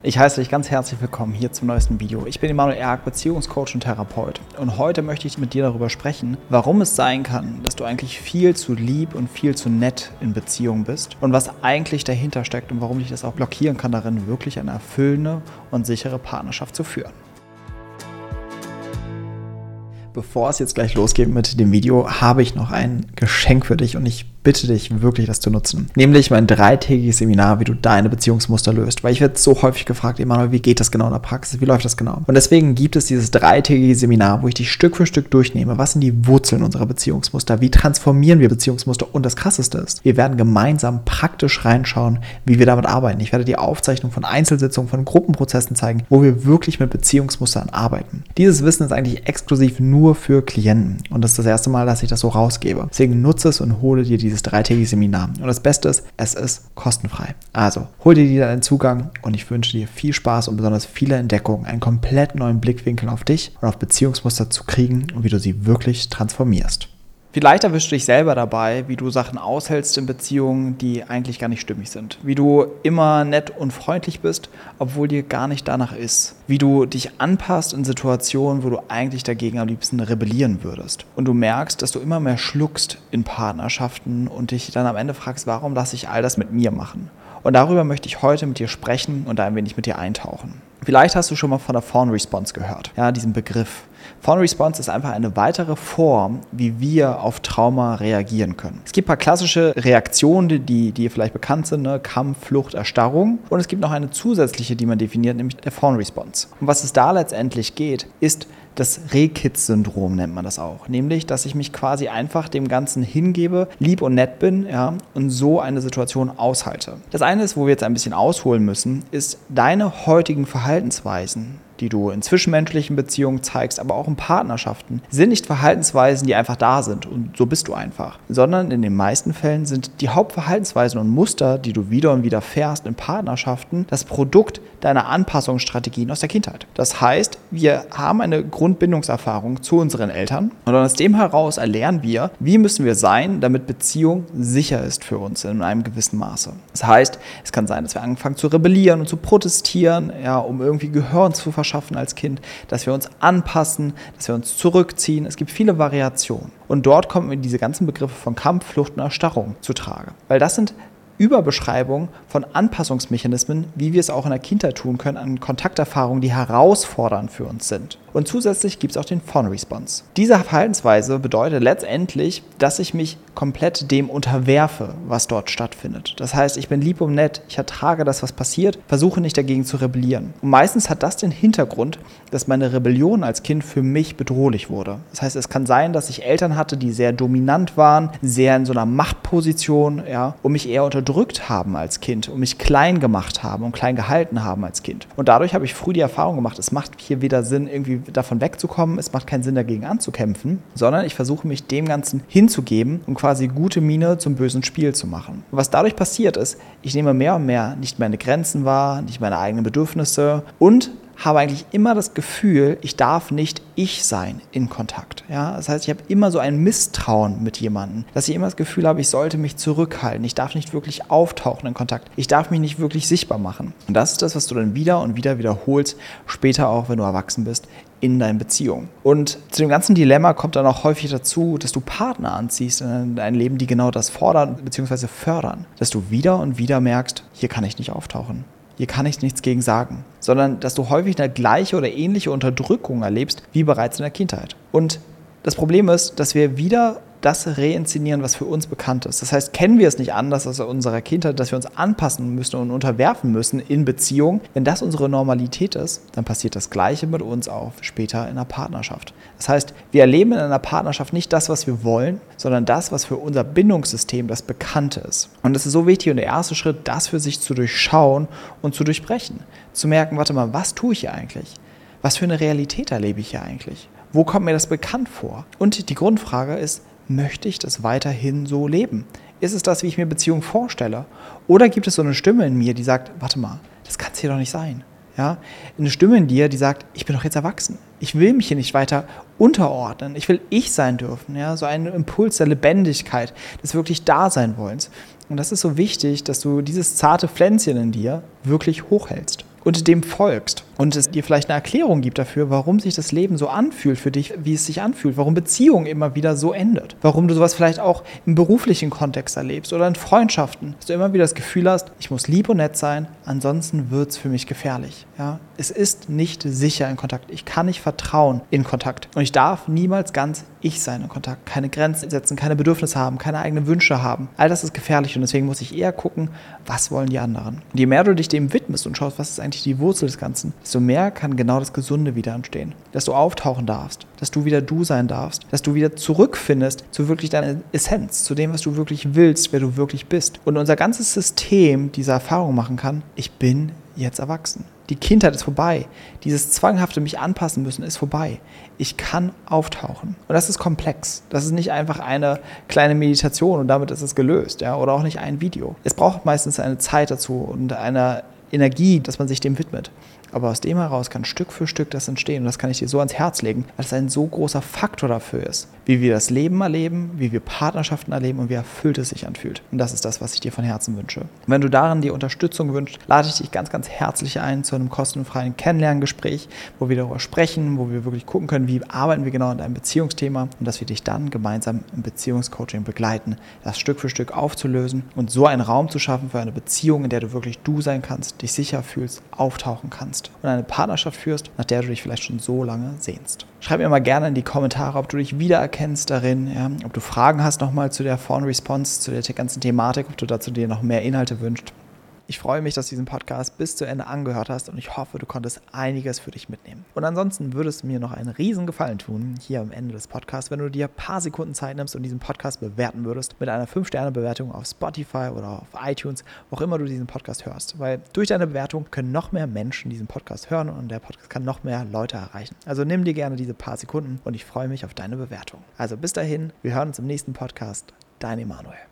Ich heiße dich ganz herzlich willkommen hier zum neuesten Video. Ich bin Emanuel Erk, Beziehungscoach und Therapeut. Und heute möchte ich mit dir darüber sprechen, warum es sein kann, dass du eigentlich viel zu lieb und viel zu nett in Beziehung bist und was eigentlich dahinter steckt und warum dich das auch blockieren kann darin, wirklich eine erfüllende und sichere Partnerschaft zu führen. Bevor es jetzt gleich losgeht mit dem Video, habe ich noch ein Geschenk für dich und ich bitte dich wirklich, das zu nutzen. Nämlich mein 3-tägiges Seminar, wie du deine Beziehungsmuster löst. Weil ich werde so häufig gefragt, Emanuel, wie geht das genau in der Praxis? Wie läuft das genau? Und deswegen gibt es dieses 3-tägige Seminar, wo ich dich Stück für Stück durchnehme. Was sind die Wurzeln unserer Beziehungsmuster? Wie transformieren wir Beziehungsmuster? Und das Krasseste ist, wir werden gemeinsam praktisch reinschauen, wie wir damit arbeiten. Ich werde die Aufzeichnung von Einzelsitzungen, von Gruppenprozessen zeigen, wo wir wirklich mit Beziehungsmustern arbeiten. Dieses Wissen ist eigentlich exklusiv nur für Klienten. Und das ist das erste Mal, dass ich das so rausgebe. Deswegen nutze es und hole dir dieses 3-tägige Seminar. Und das Beste ist, es ist kostenfrei. Also, hol dir deinen Zugang und ich wünsche dir viel Spaß und besonders viele Entdeckungen, einen komplett neuen Blickwinkel auf dich und auf Beziehungsmuster zu kriegen und wie du sie wirklich transformierst. Vielleicht erwischst du dich selber dabei, wie du Sachen aushältst in Beziehungen, die eigentlich gar nicht stimmig sind. Wie du immer nett und freundlich bist, obwohl dir gar nicht danach ist. Wie du dich anpasst in Situationen, wo du eigentlich dagegen am liebsten rebellieren würdest. Und du merkst, dass du immer mehr schluckst in Partnerschaften und dich dann am Ende fragst, warum lasse ich all das mit mir machen? Und darüber möchte ich heute mit dir sprechen und da ein wenig mit dir eintauchen. Vielleicht hast du schon mal von der Fawn Response gehört, ja, diesen Begriff. Fawn Response ist einfach eine weitere Form, wie wir auf Trauma reagieren können. Es gibt ein paar klassische Reaktionen, die dir vielleicht bekannt sind, ne? Kampf, Flucht, Erstarrung. Und es gibt noch eine zusätzliche, die man definiert, nämlich der Fawn Response. Und was es da letztendlich geht, ist das Rehkitz-Syndrom nennt man das auch. Nämlich, dass ich mich quasi einfach dem Ganzen hingebe, lieb und nett bin, ja, und so eine Situation aushalte. Das eine ist, wo wir jetzt ein bisschen ausholen müssen, ist deine heutigen Verhaltensweisen, die du in zwischenmenschlichen Beziehungen zeigst, aber auch in Partnerschaften, sind nicht Verhaltensweisen, die einfach da sind und so bist du einfach, sondern in den meisten Fällen sind die Hauptverhaltensweisen und Muster, die du wieder und wieder fährst in Partnerschaften, das Produkt deiner Anpassungsstrategien aus der Kindheit. Das heißt, wir haben eine Grundbindungserfahrung zu unseren Eltern und aus dem heraus erlernen wir, wie müssen wir sein, damit Beziehung sicher ist für uns in einem gewissen Maße. Das heißt, es kann sein, dass wir anfangen zu rebellieren und zu protestieren, ja, um irgendwie Gehör zu verschaffen als Kind, dass wir uns anpassen, dass wir uns zurückziehen. Es gibt viele Variationen. Und dort kommen diese ganzen Begriffe von Kampf, Flucht und Erstarrung zutage. Weil das sind Überbeschreibung von Anpassungsmechanismen, wie wir es auch in der Kindheit tun können, an Kontakterfahrungen, die herausfordernd für uns sind. Und zusätzlich gibt es auch den Fawn Response. Diese Verhaltensweise bedeutet letztendlich, dass ich mich komplett dem unterwerfe, was dort stattfindet. Das heißt, ich bin lieb und nett, ich ertrage das, was passiert, versuche nicht dagegen zu rebellieren. Und meistens hat das den Hintergrund, dass meine Rebellion als Kind für mich bedrohlich wurde. Das heißt, es kann sein, dass ich Eltern hatte, die sehr dominant waren, sehr in so einer Machtposition, ja, und mich eher unterdrückt haben als Kind und mich klein gemacht haben und klein gehalten haben als Kind. Und dadurch habe ich früh die Erfahrung gemacht, es macht hier weder Sinn, irgendwie davon wegzukommen, es macht keinen Sinn, dagegen anzukämpfen, sondern ich versuche mich dem Ganzen hinzugeben und quasi gute Miene zum bösen Spiel zu machen. Und was dadurch passiert ist, ich nehme mehr und mehr nicht meine Grenzen wahr, nicht meine eigenen Bedürfnisse und habe eigentlich immer das Gefühl, ich darf nicht ich sein in Kontakt. Ja? Das heißt, ich habe immer so ein Misstrauen mit jemandem, dass ich immer das Gefühl habe, ich sollte mich zurückhalten, ich darf nicht wirklich auftauchen in Kontakt, ich darf mich nicht wirklich sichtbar machen. Und das ist das, was du dann wieder und wieder wiederholst, später auch, wenn du erwachsen bist, in deinen Beziehungen. Und zu dem ganzen Dilemma kommt dann auch häufig dazu, dass du Partner anziehst in dein Leben, die genau das fordern bzw. fördern. Dass du wieder und wieder merkst, hier kann ich nicht auftauchen. Hier kann ich nichts gegen sagen, sondern dass du häufig eine gleiche oder ähnliche Unterdrückung erlebst, wie bereits in der Kindheit. Und das Problem ist, dass wir wieder das reinszenieren, was für uns bekannt ist. Das heißt, kennen wir es nicht anders aus unserer Kindheit, dass wir uns anpassen müssen und unterwerfen müssen in Beziehung. Wenn das unsere Normalität ist, dann passiert das Gleiche mit uns auch später in einer Partnerschaft. Das heißt, wir erleben in einer Partnerschaft nicht das, was wir wollen, sondern das, was für unser Bindungssystem das Bekannte ist. Und es ist so wichtig und der erste Schritt, das für sich zu durchschauen und zu durchbrechen. Zu merken, warte mal, was tue ich hier eigentlich? Was für eine Realität erlebe ich hier eigentlich? Wo kommt mir das bekannt vor? Und die Grundfrage ist, möchte ich das weiterhin so leben? Ist es das, wie ich mir Beziehungen vorstelle? Oder gibt es so eine Stimme in mir, die sagt, warte mal, das kann es hier doch nicht sein. Ja? Eine Stimme in dir, die sagt, ich bin doch jetzt erwachsen. Ich will mich hier nicht weiter unterordnen. Ich will ich sein dürfen. Ja? So ein Impuls der Lebendigkeit, des wirklich Daseinwollens. Und das ist so wichtig, dass du dieses zarte Pflänzchen in dir wirklich hochhältst. und dem folgst und es dir vielleicht eine Erklärung gibt dafür, warum sich das Leben so anfühlt für dich, wie es sich anfühlt, warum Beziehung immer wieder so endet, warum du sowas vielleicht auch im beruflichen Kontext erlebst oder in Freundschaften, dass du immer wieder das Gefühl hast, ich muss lieb und nett sein, ansonsten wird es für mich gefährlich. Ja? Es ist nicht sicher in Kontakt. Ich kann nicht vertrauen in Kontakt und ich darf niemals ganz ich sein in Kontakt, keine Grenzen setzen, keine Bedürfnisse haben, keine eigenen Wünsche haben. All das ist gefährlich und deswegen muss ich eher gucken, was wollen die anderen. Und je mehr du dich dem widmest und schaust, was ist eigentlich die Wurzel des Ganzen, desto mehr kann genau das Gesunde wieder entstehen. Dass du auftauchen darfst, dass du wieder du sein darfst, dass du wieder zurückfindest zu wirklich deiner Essenz, zu dem, was du wirklich willst, wer du wirklich bist. Und unser ganzes System diese Erfahrung machen kann, ich bin jetzt erwachsen. Die Kindheit ist vorbei. Dieses zwanghafte mich anpassen müssen ist vorbei. Ich kann auftauchen. Und das ist komplex. Das ist nicht einfach eine kleine Meditation und damit ist es gelöst. Ja? Oder auch nicht ein Video. Es braucht meistens eine Zeit dazu und eine Energie, dass man sich dem widmet. Aber aus dem heraus kann Stück für Stück das entstehen. Und das kann ich dir so ans Herz legen, weil es ein so großer Faktor dafür ist, wie wir das Leben erleben, wie wir Partnerschaften erleben und wie erfüllt es sich anfühlt. Und das ist das, was ich dir von Herzen wünsche. Und wenn du darin die Unterstützung wünschst, lade ich dich ganz, ganz herzlich ein zu einem kostenfreien Kennenlerngespräch, wo wir darüber sprechen, wo wir wirklich gucken können, wie arbeiten wir genau an deinem Beziehungsthema und dass wir dich dann gemeinsam im Beziehungscoaching begleiten, das Stück für Stück aufzulösen und so einen Raum zu schaffen für eine Beziehung, in der du wirklich du sein kannst, dich sicher fühlst, auftauchen kannst und eine Partnerschaft führst, nach der du dich vielleicht schon so lange sehnst. Schreib mir mal gerne in die Kommentare, ob du dich wiedererkennst darin, ja, ob du Fragen hast nochmal zu der Fawn Response, zu der ganzen Thematik, ob du dazu dir noch mehr Inhalte wünschst. Ich freue mich, dass du diesen Podcast bis zu Ende angehört hast und ich hoffe, du konntest einiges für dich mitnehmen. Und ansonsten würde es mir noch einen riesen Gefallen tun, hier am Ende des Podcasts, wenn du dir ein paar Sekunden Zeit nimmst und diesen Podcast bewerten würdest mit einer 5-Sterne-Bewertung auf Spotify oder auf iTunes, wo auch immer du diesen Podcast hörst. Weil durch deine Bewertung können noch mehr Menschen diesen Podcast hören und der Podcast kann noch mehr Leute erreichen. Also nimm dir gerne diese paar Sekunden und ich freue mich auf deine Bewertung. Also bis dahin, wir hören uns im nächsten Podcast. Dein Emanuel.